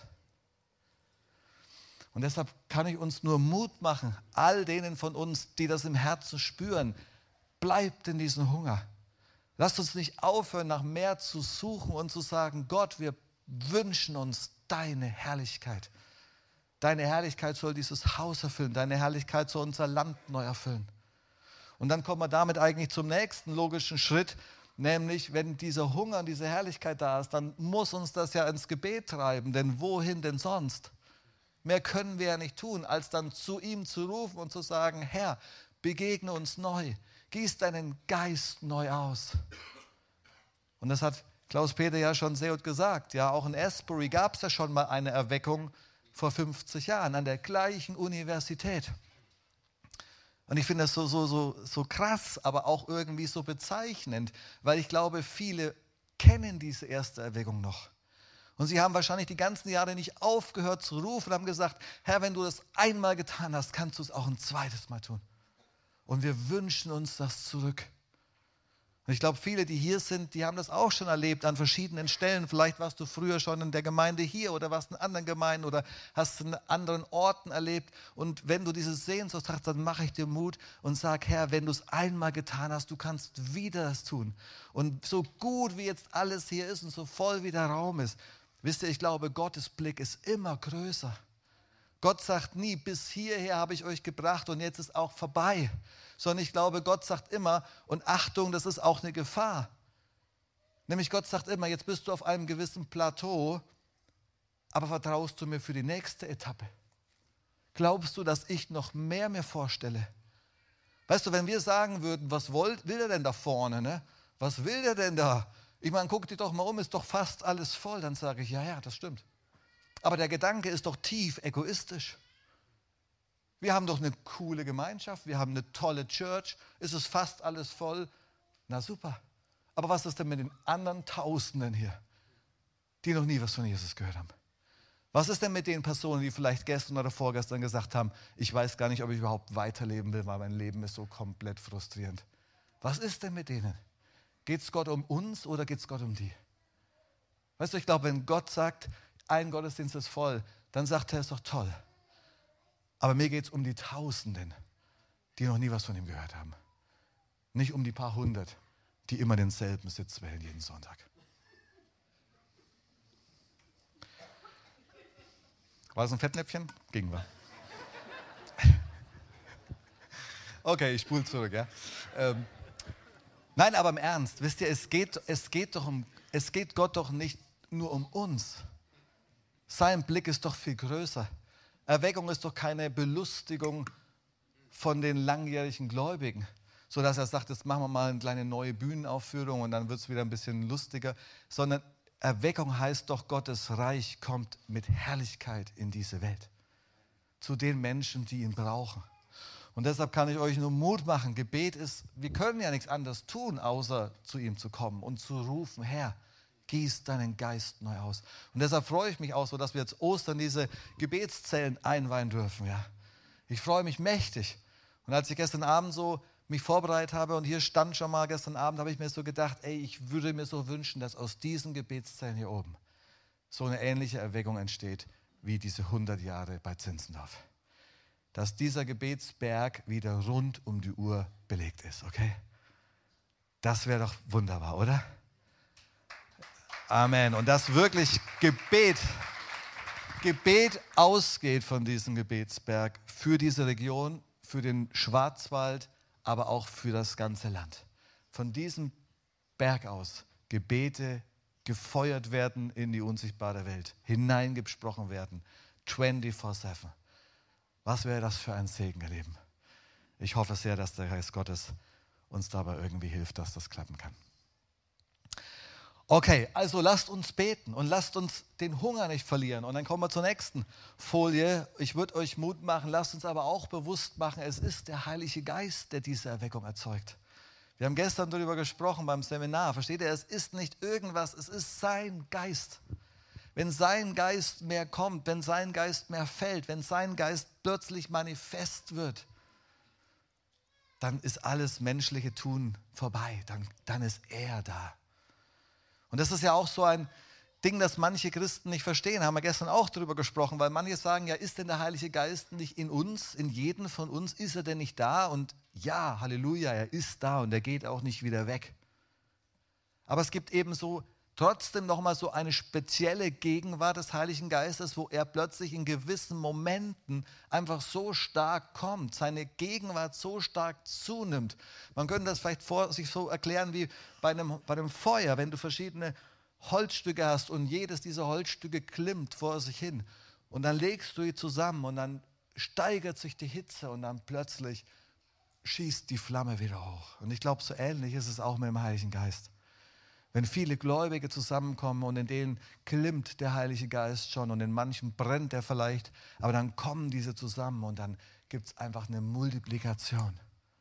Und deshalb kann ich uns nur Mut machen, all denen von uns, die das im Herzen spüren, bleibt in diesem Hunger. Lasst uns nicht aufhören, nach mehr zu suchen und zu sagen, Gott, wir wünschen uns deine Herrlichkeit. Deine Herrlichkeit soll dieses Haus erfüllen. Deine Herrlichkeit soll unser Land neu erfüllen. Und dann kommen wir damit eigentlich zum nächsten logischen Schritt, nämlich wenn dieser Hunger und diese Herrlichkeit da ist, dann muss uns das ja ins Gebet treiben, denn wohin denn sonst? Mehr können wir ja nicht tun, als dann zu ihm zu rufen und zu sagen, Herr, begegne uns neu. Gieß deinen Geist neu aus. Und das hat Klaus-Peter ja schon sehr gut gesagt. Ja, auch in Asbury gab es ja schon mal eine Erweckung vor fünfzig Jahren an der gleichen Universität. Und ich finde das so, so, so, so krass, aber auch irgendwie so bezeichnend, weil ich glaube, viele kennen diese erste Erweckung noch. Und sie haben wahrscheinlich die ganzen Jahre nicht aufgehört zu rufen und haben gesagt, Herr, wenn du das einmal getan hast, kannst du es auch ein zweites Mal tun. Und wir wünschen uns das zurück. Und ich glaube, viele, die hier sind, die haben das auch schon erlebt an verschiedenen Stellen. Vielleicht warst du früher schon in der Gemeinde hier oder warst in anderen Gemeinden oder hast in anderen Orten erlebt. Und wenn du diese Sehnsucht hast, dann mache ich dir Mut und sag, Herr, wenn du es einmal getan hast, du kannst wieder das tun. Und so gut wie jetzt alles hier ist und so voll wie der Raum ist, wisst ihr, ich glaube, Gottes Blick ist immer größer. Gott sagt nie, bis hierher habe ich euch gebracht und jetzt ist auch vorbei. Sondern ich glaube, Gott sagt immer, und Achtung, das ist auch eine Gefahr. Nämlich Gott sagt immer, jetzt bist du auf einem gewissen Plateau, aber vertraust du mir für die nächste Etappe? Glaubst du, dass ich noch mehr mir vorstelle? Weißt du, wenn wir sagen würden, was wollt, will der denn da vorne? Ne? Was will der denn da? Ich meine, guck dich doch mal um, ist doch fast alles voll. Dann sage ich, ja, ja, das stimmt. Aber der Gedanke ist doch tief egoistisch. Wir haben doch eine coole Gemeinschaft, wir haben eine tolle Church, es ist fast alles voll. Na super. Aber was ist denn mit den anderen Tausenden hier, die noch nie was von Jesus gehört haben? Was ist denn mit den Personen, die vielleicht gestern oder vorgestern gesagt haben, ich weiß gar nicht, ob ich überhaupt weiterleben will, weil mein Leben ist so komplett frustrierend. Was ist denn mit denen? Geht es Gott um uns oder geht es Gott um die? Weißt du, ich glaube, wenn Gott sagt, ein Gottesdienst ist voll, dann sagt er, es ist doch toll. Aber mir geht es um die Tausenden, die noch nie was von ihm gehört haben. Nicht um die paar hundert, die immer denselben Sitz wählen jeden Sonntag. War es ein Fettnäpfchen? Ging wir. Okay, ich spule zurück. Ja? Ähm, nein, aber im Ernst, wisst ihr, es geht, es geht doch um, es geht Gott doch nicht nur um uns. Sein Blick ist doch viel größer. Erweckung ist doch keine Belustigung von den langjährigen Gläubigen, sodass er sagt, jetzt machen wir mal eine kleine neue Bühnenaufführung und dann wird es wieder ein bisschen lustiger, sondern Erweckung heißt doch, Gottes Reich kommt mit Herrlichkeit in diese Welt, zu den Menschen, die ihn brauchen. Und deshalb kann ich euch nur Mut machen, Gebet ist, wir können ja nichts anderes tun, außer zu ihm zu kommen und zu rufen, Herr, gieß deinen Geist neu aus. Und deshalb freue ich mich auch so, dass wir jetzt Ostern diese Gebetszellen einweihen dürfen. Ja. Ich freue mich mächtig. Und als ich gestern Abend so mich vorbereitet habe und hier stand schon mal gestern Abend, habe ich mir so gedacht, ey, ich würde mir so wünschen, dass aus diesen Gebetszellen hier oben so eine ähnliche Erweckung entsteht, wie diese hundert Jahre bei Zinzendorf. Dass dieser Gebetsberg wieder rund um die Uhr belegt ist, okay? Das wäre doch wunderbar, oder? Amen. Und dass wirklich Gebet, Gebet ausgeht von diesem Gebetsberg für diese Region, für den Schwarzwald, aber auch für das ganze Land. Von diesem Berg aus Gebete gefeuert werden in die unsichtbare Welt, hineingesprochen werden, vierundzwanzig sieben. Was wäre das für ein Segen, ihr Lieben? Ich hoffe sehr, dass der Geist Gottes uns dabei irgendwie hilft, dass das klappen kann. Okay, also lasst uns beten und lasst uns den Hunger nicht verlieren. Und dann kommen wir zur nächsten Folie. Ich würde euch Mut machen, lasst uns aber auch bewusst machen, es ist der Heilige Geist, der diese Erweckung erzeugt. Wir haben gestern darüber gesprochen beim Seminar. Versteht ihr, es ist nicht irgendwas, es ist sein Geist. Wenn sein Geist mehr kommt, wenn sein Geist mehr fällt, wenn sein Geist plötzlich manifest wird, dann ist alles menschliche Tun vorbei. Dann, dann ist er da. Und das ist ja auch so ein Ding, das manche Christen nicht verstehen. Haben wir gestern auch darüber gesprochen, weil manche sagen, ja, ist denn der Heilige Geist nicht in uns, in jedem von uns? Ist er denn nicht da? Und ja, Halleluja, er ist da und er geht auch nicht wieder weg. Aber es gibt eben so trotzdem nochmal so eine spezielle Gegenwart des Heiligen Geistes, wo er plötzlich in gewissen Momenten einfach so stark kommt, seine Gegenwart so stark zunimmt. Man könnte das vielleicht vor, sich so erklären wie bei einem, bei einem Feuer, wenn du verschiedene Holzstücke hast und jedes dieser Holzstücke klimmt vor sich hin und dann legst du die zusammen und dann steigert sich die Hitze und dann plötzlich schießt die Flamme wieder hoch. Und ich glaube, so ähnlich ist es auch mit dem Heiligen Geist. Wenn viele Gläubige zusammenkommen und in denen glimmt der Heilige Geist schon und in manchen brennt er vielleicht, aber dann kommen diese zusammen und dann gibt es einfach eine Multiplikation.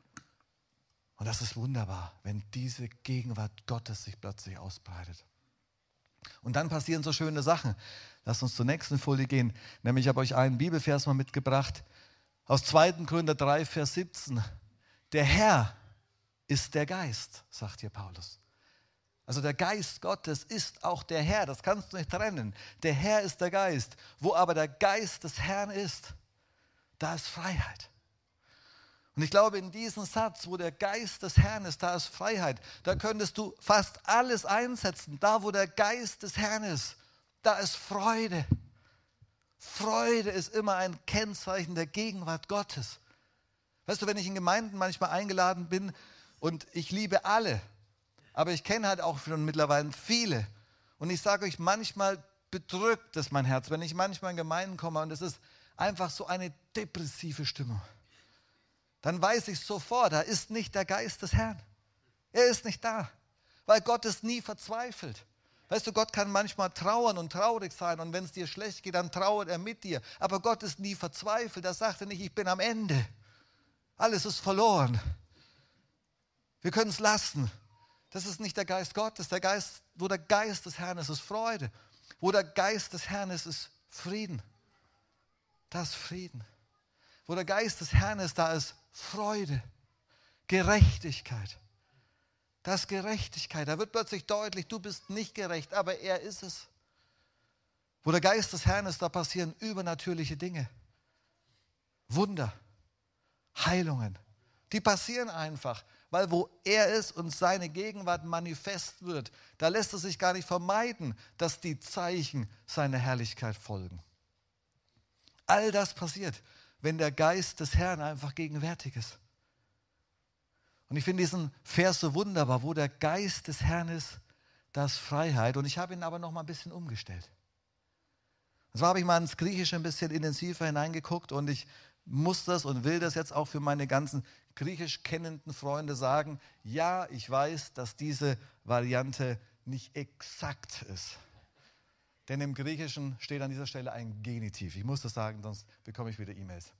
Und das ist wunderbar, wenn diese Gegenwart Gottes sich plötzlich ausbreitet. Und dann passieren so schöne Sachen. Lasst uns zur nächsten Folie gehen. Nämlich, ich habe euch einen Bibelvers mal mitgebracht. Aus zweiten Korinther drei, Vers siebzehn. Der Herr ist der Geist, sagt hier Paulus. Also der Geist Gottes ist auch der Herr. Das kannst du nicht trennen. Der Herr ist der Geist. Wo aber der Geist des Herrn ist, da ist Freiheit. Und ich glaube, in diesem Satz, wo der Geist des Herrn ist, da ist Freiheit. Da könntest du fast alles einsetzen. Da, wo der Geist des Herrn ist, da ist Freude. Freude ist immer ein Kennzeichen der Gegenwart Gottes. Weißt du, wenn ich in Gemeinden manchmal eingeladen bin und ich liebe alle, aber ich kenne halt auch schon mittlerweile viele. Und ich sage euch, manchmal bedrückt es mein Herz, wenn ich manchmal in Gemeinden komme und es ist einfach so eine depressive Stimmung. Dann weiß ich sofort, da ist nicht der Geist des Herrn. Er ist nicht da, weil Gott ist nie verzweifelt. Weißt du, Gott kann manchmal trauern und traurig sein und wenn es dir schlecht geht, dann trauert er mit dir. Aber Gott ist nie verzweifelt, er sagt nicht, ich bin am Ende. Alles ist verloren. Wir können es lassen. Das ist nicht der Geist Gottes. Der Geist, wo der Geist des Herrn ist, ist Freude. Wo der Geist des Herrn ist, ist Frieden. Da ist Frieden. Wo der Geist des Herrn ist, da ist Freude, Gerechtigkeit. Da ist Gerechtigkeit. Da wird plötzlich deutlich, du bist nicht gerecht, aber er ist es. Wo der Geist des Herrn ist, da passieren übernatürliche Dinge. Wunder, Heilungen. Die passieren einfach, weil wo er ist und seine Gegenwart manifest wird, da lässt es sich gar nicht vermeiden, dass die Zeichen seiner Herrlichkeit folgen. All das passiert, wenn der Geist des Herrn einfach gegenwärtig ist. Und ich finde diesen Vers so wunderbar, wo der Geist des Herrn ist, da ist Freiheit. Und ich habe ihn aber noch mal ein bisschen umgestellt. Und zwar habe ich mal ins Griechische ein bisschen intensiver hineingeguckt und ich muss das und will das jetzt auch für meine ganzen griechisch kennenden Freunde sagen. Ja, ich weiß, dass diese Variante nicht exakt ist. Denn im Griechischen steht an dieser Stelle ein Genitiv. Ich muss das sagen, sonst bekomme ich wieder E-Mails.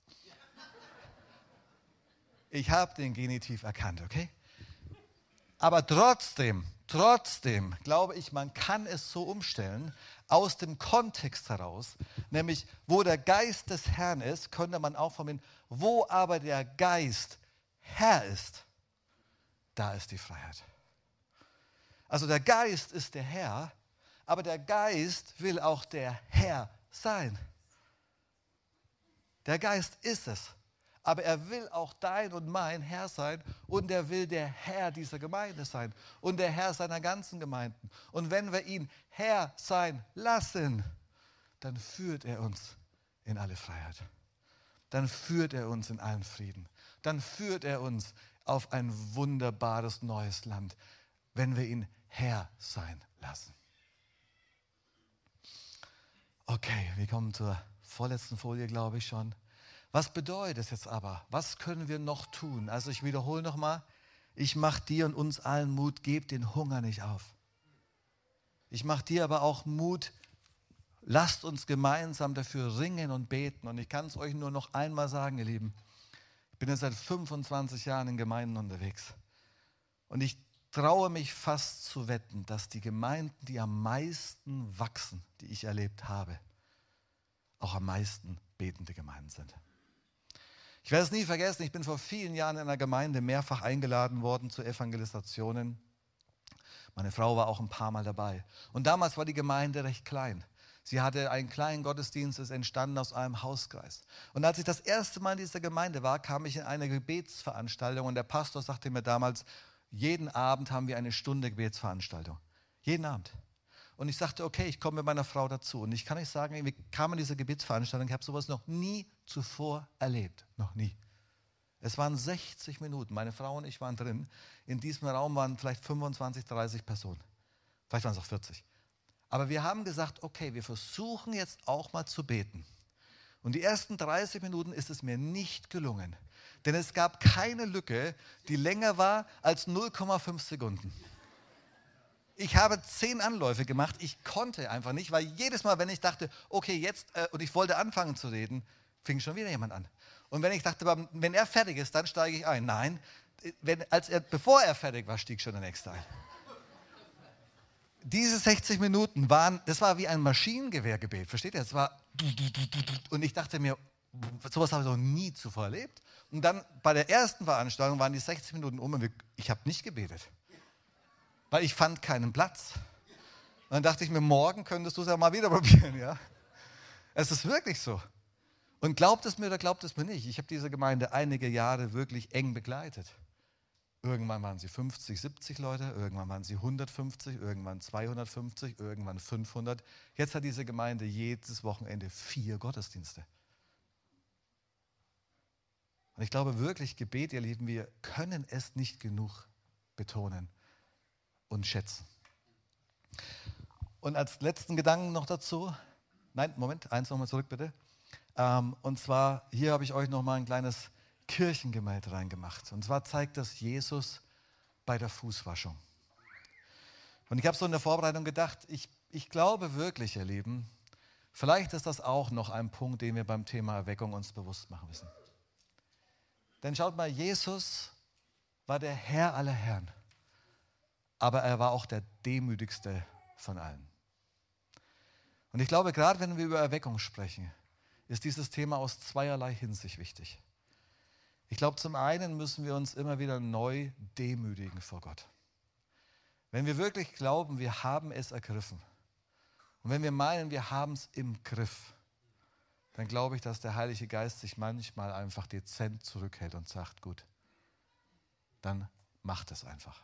Ich habe den Genitiv erkannt, okay? Aber trotzdem, trotzdem glaube ich, man kann es so umstellen, aus dem Kontext heraus, nämlich wo der Geist des Herrn ist, könnte man auch verbinden, wo aber der Geist Herr ist, da ist die Freiheit. Also der Geist ist der Herr, aber der Geist will auch der Herr sein. Der Geist ist es, aber er will auch dein und mein Herr sein und er will der Herr dieser Gemeinde sein und der Herr seiner ganzen Gemeinden. Und wenn wir ihn Herr sein lassen, dann führt er uns in alle Freiheit. Dann führt er uns in allen Frieden. Dann führt er uns auf ein wunderbares neues Land, wenn wir ihn Herr sein lassen. Okay, wir kommen zur vorletzten Folie, glaube ich schon. Was bedeutet es jetzt aber? Was können wir noch tun? Also ich wiederhole nochmal, ich mache dir und uns allen Mut, gebt den Hunger nicht auf. Ich mache dir aber auch Mut, lasst uns gemeinsam dafür ringen und beten. Und ich kann es euch nur noch einmal sagen, ihr Lieben, ich bin jetzt seit fünfundzwanzig Jahren in Gemeinden unterwegs. Und ich traue mich fast zu wetten, dass die Gemeinden, die am meisten wachsen, die ich erlebt habe, auch am meisten betende Gemeinden sind. Ich werde es nie vergessen, ich bin vor vielen Jahren in einer Gemeinde mehrfach eingeladen worden zu Evangelisationen. Meine Frau war auch ein paar Mal dabei. Und damals war die Gemeinde recht klein. Sie hatte einen kleinen Gottesdienst, ist entstanden aus einem Hauskreis. Und als ich das erste Mal in dieser Gemeinde war, kam ich in eine Gebetsveranstaltung und der Pastor sagte mir damals, jeden Abend haben wir eine Stunde Gebetsveranstaltung. Jeden Abend. Und ich sagte, okay, ich komme mit meiner Frau dazu. Und ich kann euch sagen, wir kamen in diese Gebetsveranstaltung, ich habe sowas noch nie zuvor erlebt. Noch nie. Es waren sechzig Minuten, meine Frau und ich waren drin. In diesem Raum waren vielleicht fünfundzwanzig, dreißig Personen. Vielleicht waren es auch vierzig. Aber wir haben gesagt, okay, wir versuchen jetzt auch mal zu beten. Und die ersten dreißig Minuten ist es mir nicht gelungen. Denn es gab keine Lücke, die länger war als null Komma fünf Sekunden. Ich habe zehn Anläufe gemacht, ich konnte einfach nicht, weil jedes Mal, wenn ich dachte, okay, jetzt, äh, und ich wollte anfangen zu reden, fing schon wieder jemand an. Und wenn ich dachte, wenn er fertig ist, dann steige ich ein. Nein, wenn, als er, bevor er fertig war, stieg schon der Nächste ein. Diese sechzig Minuten waren, das war wie ein Maschinengewehrgebet, versteht ihr? Das war, und ich dachte mir, sowas habe ich noch nie zuvor erlebt. Und dann bei der ersten Veranstaltung waren die sechzig Minuten um und ich habe nicht gebetet. Weil ich fand keinen Platz. Und dann dachte ich mir, morgen könntest du es ja mal wieder probieren. Ja? Es ist wirklich so. Und glaubt es mir oder glaubt es mir nicht, ich habe diese Gemeinde einige Jahre wirklich eng begleitet. Irgendwann waren sie fünfzig, siebzig Leute, irgendwann waren sie hundertfünfzig, irgendwann zweihundertfünfzig, irgendwann fünfhundert. Jetzt hat diese Gemeinde jedes Wochenende vier Gottesdienste. Und ich glaube wirklich, Gebet, ihr Lieben, wir können es nicht genug betonen und schätzen. Und als letzten Gedanken noch dazu, nein, Moment, eins nochmal zurück bitte. Ähm, und zwar, hier habe ich euch nochmal ein kleines Kirchengemälde reingemacht. Und zwar zeigt das Jesus bei der Fußwaschung. Und ich habe so in der Vorbereitung gedacht, ich, ich glaube wirklich, ihr Lieben, vielleicht ist das auch noch ein Punkt, den wir beim Thema Erweckung uns bewusst machen müssen. Denn schaut mal, Jesus war der Herr aller Herren. Aber er war auch der demütigste von allen. Und ich glaube, gerade wenn wir über Erweckung sprechen, ist dieses Thema aus zweierlei Hinsicht wichtig. Ich glaube, zum einen müssen wir uns immer wieder neu demütigen vor Gott. Wenn wir wirklich glauben, wir haben es ergriffen und wenn wir meinen, wir haben es im Griff, dann glaube ich, dass der Heilige Geist sich manchmal einfach dezent zurückhält und sagt, gut, dann macht es einfach.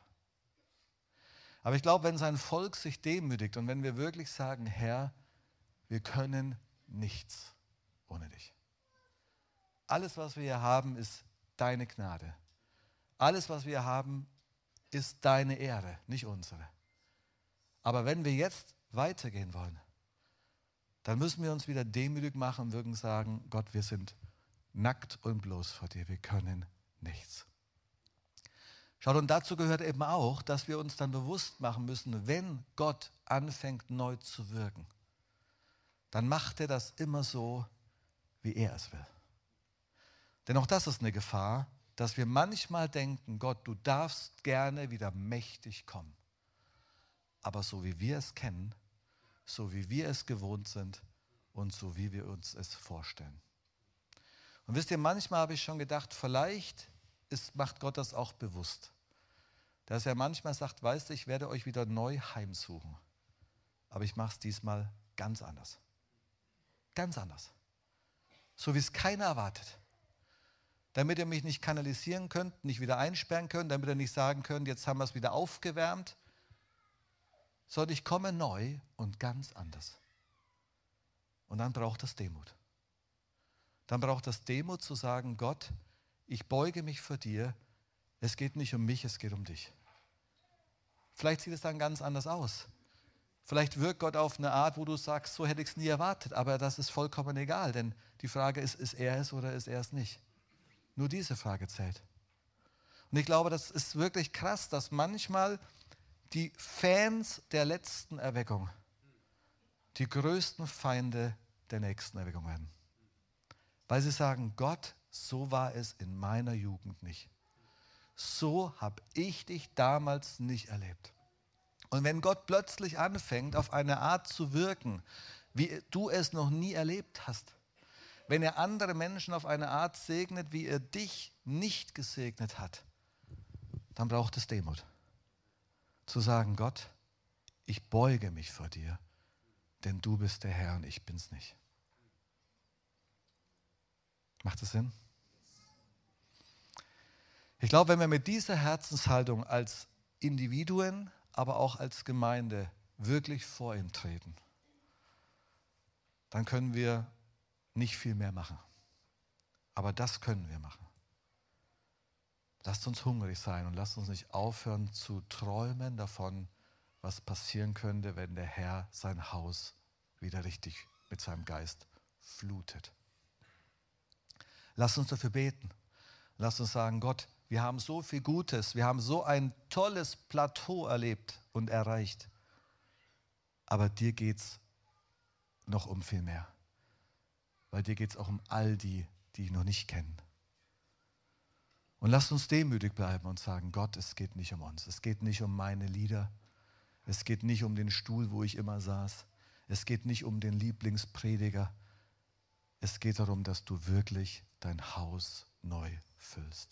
Aber ich glaube, wenn sein Volk sich demütigt und wenn wir wirklich sagen, Herr, wir können nichts ohne dich. Alles, was wir hier haben, ist deine Gnade. Alles, was wir haben, ist deine Ehre, nicht unsere. Aber wenn wir jetzt weitergehen wollen, dann müssen wir uns wieder demütig machen und wirklich sagen, Gott, wir sind nackt und bloß vor dir, wir können nichts. Schaut, und dazu gehört eben auch, dass wir uns dann bewusst machen müssen, wenn Gott anfängt neu zu wirken, dann macht er das immer so, wie er es will. Denn auch das ist eine Gefahr, dass wir manchmal denken, Gott, du darfst gerne wieder mächtig kommen. Aber so wie wir es kennen, so wie wir es gewohnt sind und so wie wir uns es vorstellen. Und wisst ihr, manchmal habe ich schon gedacht, vielleicht ist, macht Gott das auch bewusst. Dass er manchmal sagt, weißt du, ich werde euch wieder neu heimsuchen. Aber ich mache es diesmal ganz anders. Ganz anders. So wie es keiner erwartet. Damit ihr mich nicht kanalisieren könnt, nicht wieder einsperren könnt, damit ihr nicht sagen könnt, jetzt haben wir es wieder aufgewärmt. Sondern ich komme neu und ganz anders. Und dann braucht es Demut. Dann braucht es Demut zu sagen, Gott, ich beuge mich vor dir. Es geht nicht um mich, es geht um dich. Vielleicht sieht es dann ganz anders aus. Vielleicht wirkt Gott auf eine Art, wo du sagst, so hätte ich es nie erwartet. Aber das ist vollkommen egal, denn die Frage ist, ist er es oder ist er es nicht? Nur diese Frage zählt. Und ich glaube, das ist wirklich krass, dass manchmal die Fans der letzten Erweckung die größten Feinde der nächsten Erweckung werden. Weil sie sagen, Gott, so war es in meiner Jugend nicht. So habe ich dich damals nicht erlebt. Und wenn Gott plötzlich anfängt, auf eine Art zu wirken, wie du es noch nie erlebt hast, wenn er andere Menschen auf eine Art segnet, wie er dich nicht gesegnet hat, dann braucht es Demut. Zu sagen, Gott, ich beuge mich vor dir, denn du bist der Herr und ich bin's nicht. Macht das Sinn? Ich glaube, wenn wir mit dieser Herzenshaltung als Individuen, aber auch als Gemeinde wirklich vor ihn treten, dann können wir nicht viel mehr machen. Aber das können wir machen. Lasst uns hungrig sein und lasst uns nicht aufhören zu träumen davon, was passieren könnte, wenn der Herr sein Haus wieder richtig mit seinem Geist flutet. Lasst uns dafür beten. Lasst uns sagen, Gott, Wir haben so viel Gutes, wir haben so ein tolles Plateau erlebt und erreicht. Aber dir geht es noch um viel mehr. Weil dir geht es auch um all die, die ich noch nicht kennen. Und lasst uns demütig bleiben und sagen, Gott, es geht nicht um uns. Es geht nicht um meine Lieder. Es geht nicht um den Stuhl, wo ich immer saß. Es geht nicht um den Lieblingsprediger. Es geht darum, dass du wirklich dein Haus neu füllst.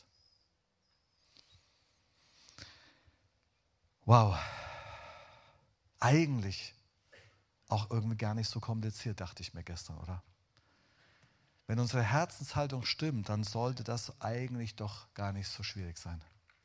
Wow. Eigentlich auch irgendwie gar nicht so kompliziert, dachte ich mir gestern, oder? Wenn unsere Herzenshaltung stimmt, dann sollte das eigentlich doch gar nicht so schwierig sein.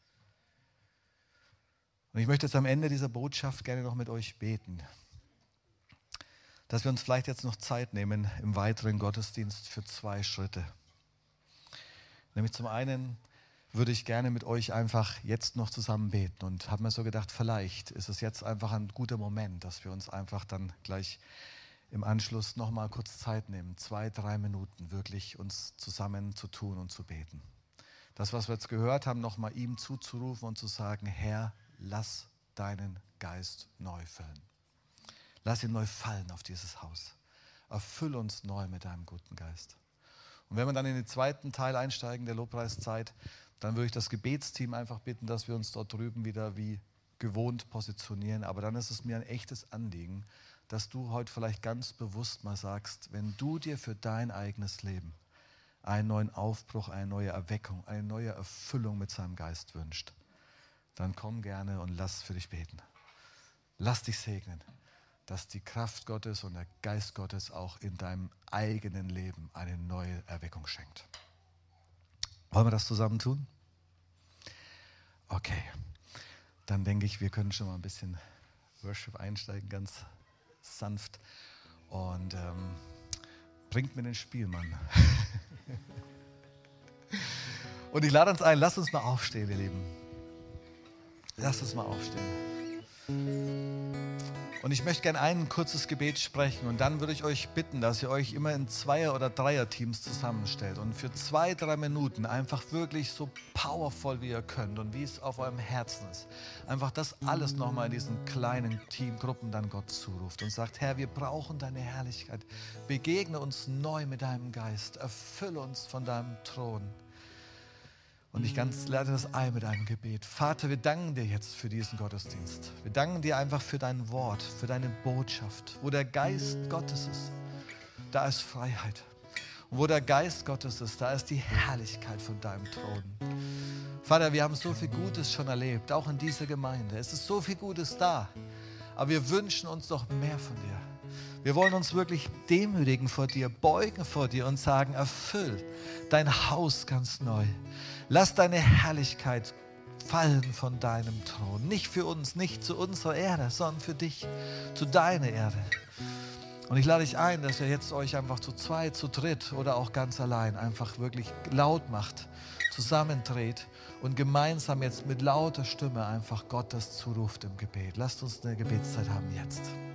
Und ich möchte jetzt am Ende dieser Botschaft gerne noch mit euch beten, dass wir uns vielleicht jetzt noch Zeit nehmen im weiteren Gottesdienst für zwei Schritte. Nämlich zum einen würde ich gerne mit euch einfach jetzt noch zusammen beten und habe mir so gedacht, vielleicht ist es jetzt einfach ein guter Moment, dass wir uns einfach dann gleich im Anschluss noch mal kurz Zeit nehmen, zwei, drei Minuten wirklich uns zusammen zu tun und zu beten. Das, was wir jetzt gehört haben, noch mal ihm zuzurufen und zu sagen, Herr, lass deinen Geist neu füllen. Lass ihn neu fallen auf dieses Haus. Erfüll uns neu mit deinem guten Geist. Und wenn wir dann in den zweiten Teil einsteigen, der Lobpreiszeit, dann würde ich das Gebetsteam einfach bitten, dass wir uns dort drüben wieder wie gewohnt positionieren. Aber dann ist es mir ein echtes Anliegen, dass du heute vielleicht ganz bewusst mal sagst, wenn du dir für dein eigenes Leben einen neuen Aufbruch, eine neue Erweckung, eine neue Erfüllung mit seinem Geist wünscht, dann komm gerne und lass für dich beten. Lass dich segnen, dass die Kraft Gottes und der Geist Gottes auch in deinem eigenen Leben eine neue Erweckung schenkt. Wollen wir das zusammen tun? Okay, dann denke ich, wir können schon mal ein bisschen Worship einsteigen, ganz sanft. Und ähm, bringt mir den Spielmann. Und ich lade uns ein, lasst uns mal aufstehen, ihr Lieben. Lasst uns mal aufstehen. Und ich möchte gerne ein kurzes Gebet sprechen und dann würde ich euch bitten, dass ihr euch immer in Zweier- oder Dreier-Teams zusammenstellt und für zwei, drei Minuten einfach wirklich so powervoll wie ihr könnt und wie es auf eurem Herzen ist, einfach das alles nochmal in diesen kleinen Teamgruppen dann Gott zuruft und sagt, Herr, wir brauchen deine Herrlichkeit. Begegne uns neu mit deinem Geist. Erfülle uns von deinem Thron. Und ich ganz lade das ein mit einem Gebet. Vater, wir danken dir jetzt für diesen Gottesdienst. Wir danken dir einfach für dein Wort, für deine Botschaft. Wo der Geist Gottes ist, da ist Freiheit. Und wo der Geist Gottes ist, da ist die Herrlichkeit von deinem Thron. Vater, wir haben so viel Gutes schon erlebt, auch in dieser Gemeinde. Es ist so viel Gutes da, aber wir wünschen uns noch mehr von dir. Wir wollen uns wirklich demütigen vor dir, beugen vor dir und sagen, erfüll dein Haus ganz neu. Lass deine Herrlichkeit fallen von deinem Thron. Nicht für uns, nicht zu unserer Erde, sondern für dich, zu deiner Erde. Und ich lade dich ein, dass ihr jetzt euch einfach zu zweit, zu dritt oder auch ganz allein einfach wirklich laut macht, zusammendreht und gemeinsam jetzt mit lauter Stimme einfach Gott das zuruft im Gebet. Lasst uns eine Gebetszeit haben jetzt.